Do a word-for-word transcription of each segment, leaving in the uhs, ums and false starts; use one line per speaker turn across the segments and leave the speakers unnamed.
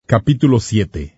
Capítulo siete.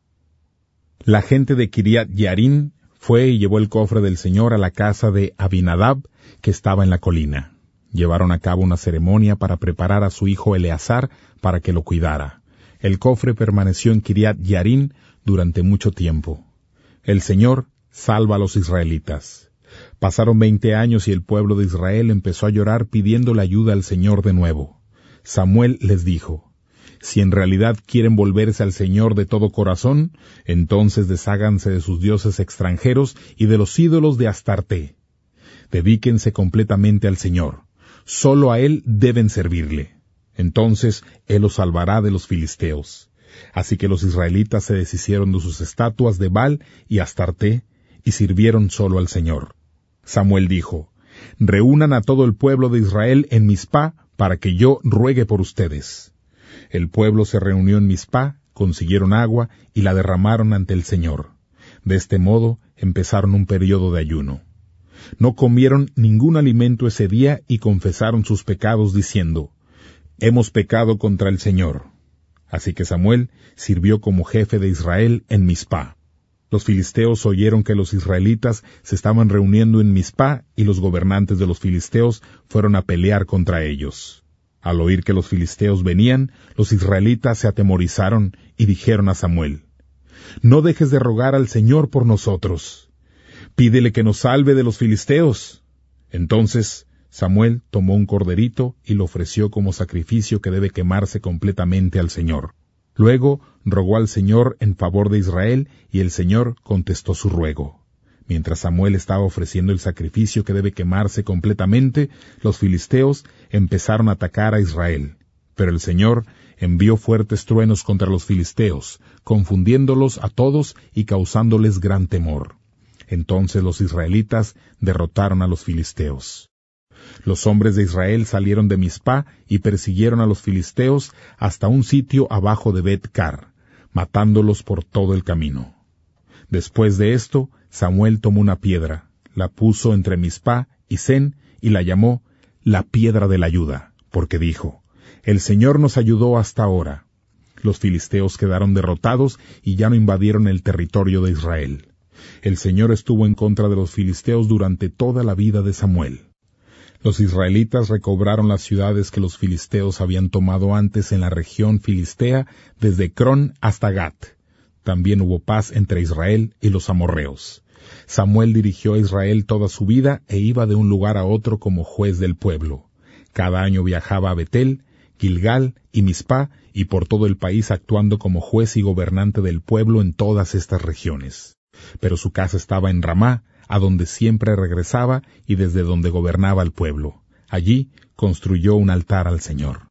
La gente de Kiriat Yearim fue y llevó el cofre del Señor a la casa de Abinadab, que estaba en la colina. Llevaron a cabo una ceremonia para preparar a su hijo Eleazar para que lo cuidara. El cofre permaneció en Kiriat Yearim durante mucho tiempo. El Señor salva a los israelitas. Pasaron veinte años y el pueblo de Israel empezó a llorar pidiéndole ayuda al Señor de nuevo. Samuel les dijo: Si en realidad quieren volverse al Señor de todo corazón, entonces desháganse de sus dioses extranjeros y de los ídolos de Astarté. Dedíquense completamente al Señor. Solo a Él deben servirle. Entonces Él los salvará de los filisteos. Así que los israelitas se deshicieron de sus estatuas de Baal y Astarté y sirvieron solo al Señor. Samuel dijo: Reúnan a todo el pueblo de Israel en Mizpá para que yo ruegue por ustedes. El pueblo se reunió en Mizpá, consiguieron agua y la derramaron ante el Señor. De este modo empezaron un periodo de ayuno. No comieron ningún alimento ese día y confesaron sus pecados diciendo: Hemos pecado contra el Señor. Así que Samuel sirvió como jefe de Israel en Mizpá. Los filisteos oyeron que los israelitas se estaban reuniendo en Mizpá y los gobernantes de los filisteos fueron a pelear contra ellos. Al oír que los filisteos venían, los israelitas se atemorizaron y dijeron a Samuel: No dejes de rogar al Señor por nosotros. Pídele que nos salve de los filisteos. Entonces Samuel tomó un corderito y lo ofreció como sacrificio que debe quemarse completamente al Señor. Luego rogó al Señor en favor de Israel y el Señor contestó su ruego. Mientras Samuel estaba ofreciendo el sacrificio que debe quemarse completamente, los filisteos empezaron a atacar a Israel. Pero el Señor envió fuertes truenos contra los filisteos, confundiéndolos a todos y causándoles gran temor. Entonces los israelitas derrotaron a los filisteos. Los hombres de Israel salieron de Mizpá y persiguieron a los filisteos hasta un sitio abajo de Bet-car, matándolos por todo el camino. Después de esto, Samuel tomó una piedra, la puso entre Mizpá y Sen y la llamó la piedra de la ayuda, porque dijo: El Señor nos ayudó hasta ahora. Los filisteos quedaron derrotados y ya no invadieron el territorio de Israel. El Señor estuvo en contra de los filisteos durante toda la vida de Samuel. Los israelitas recobraron las ciudades que los filisteos habían tomado antes en la región filistea, desde Crón hasta Gat. También hubo paz entre Israel y los amorreos. Samuel dirigió a Israel toda su vida e iba de un lugar a otro como juez del pueblo. Cada año viajaba a Betel, Gilgal y Mizpá, y por todo el país actuando como juez y gobernante del pueblo en todas estas regiones. Pero su casa estaba en Ramá, a donde siempre regresaba y desde donde gobernaba el pueblo. Allí construyó un altar al Señor.